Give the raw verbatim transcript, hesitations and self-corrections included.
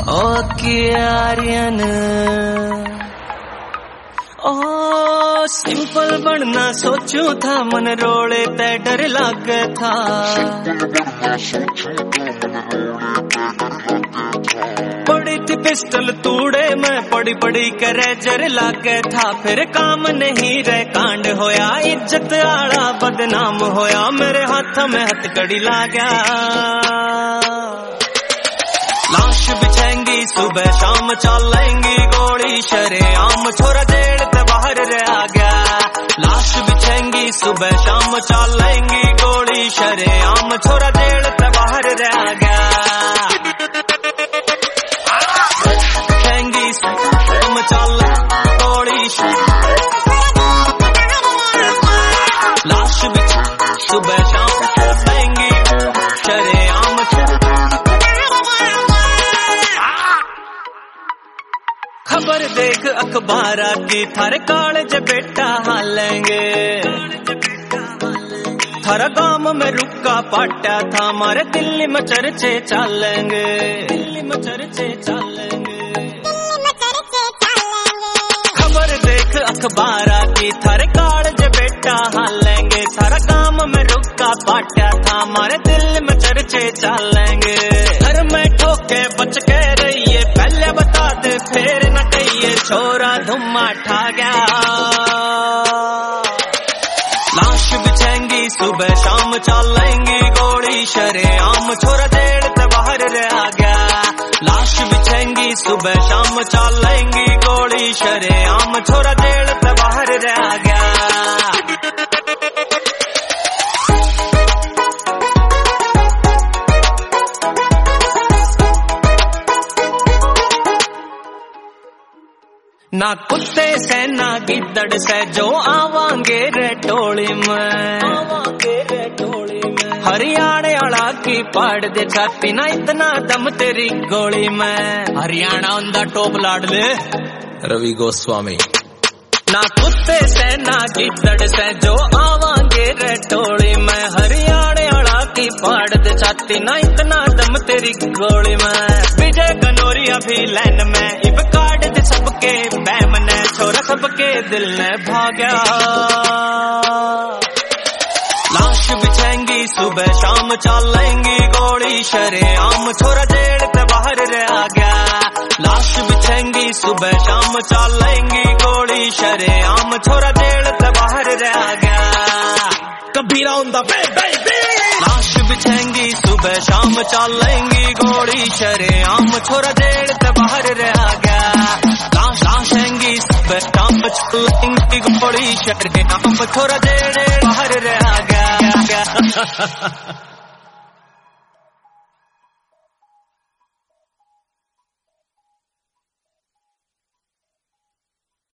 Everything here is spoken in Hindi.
ओ कियारियन ओ सिंपल बनना सोचू था, मन रोले ते डर लागे था। पड़ी थी पिस्टल तूड़े मैं, पड़ी पड़ी करे जर लागे था। फिर काम नहीं रह कांड होया, इज्जत आला बदनाम होया। मेरे हाथ में हथकड़ी लागा, लाश बिछेंगी सुबह शाम चलेंगी गोली शरेआम। छोरा जेल ते बाहर रह गया, लाश बिछेंगी सुबह शाम चलेंगी गोली शरेआम। छोरा जेल ते बाहर रह गया, बिछेंगी शाम चल गोली लाश बिछ सुबह शाम चलेंगी शरेआम। खबर देख अखबार की, थारे कालेज बेटा हालेंगे। थारा गांव में रुका पाटा था, हमारे दिल्ली में चर्चे चलेंगे। दिल्ली में चर्चे चलेंगे, खबर देख अखबार की, थारे कालेज बेटा हालेंगे। थारा गांव में रुका पाटा था, हमारे दिल्ली में चर्चे चलेंगे। घर में ठोके बच के रहिए, पहले बता दे फिर न कहिए। छोरा धुम्मा ठा गया, लाश बिछेंगी सुबह शाम चलेंगी गोली शरेआम। छोरा जेल ते बाहर रह गया, लाश बिछेंगी सुबह शाम चलेंगी गोली शरेआम। छोरा जेल ते बाहर रह गया। ना कुत्ते से ना गिद्दड़ से जो आवांगे रे टोली में, आवांगे रे टोली में। हरियाणा वाला की पाड़ दे छाती, ना इतना दम तेरी गोली में। हरियाणा उनका टॉप लाडले रवि गोस्वामी। ना कुत्ते से ना गिद्दड़ से जो आवांगे रे टोली में। हरियाणा वाला की पाड़ दे छाती, ना इतना दम तेरी गोली में। विजय गनोरिया भी लाइन में, इब काट दे सबके बैम ने। छोरा सबके दिल ने भाग्या, लाश बिछेंगी सुबह शाम चलेंगी गोली शरेआम। छोरा जेल ते बाहर रह गया, लाश बिछेंगी सुबह शाम चलेंगी गोली शरेआम। छोरा जेल ते बाहर रह गया, कबीरा उनका लाश बिछेंगी सुबह शाम चलेंगी गोली शरेआम। छोरा जेल ते बाहर रह गया, लाश लाशेंगी सुबह शाम चलेंगी गोली शरेआम। छोरा जेल बाहर रह गया।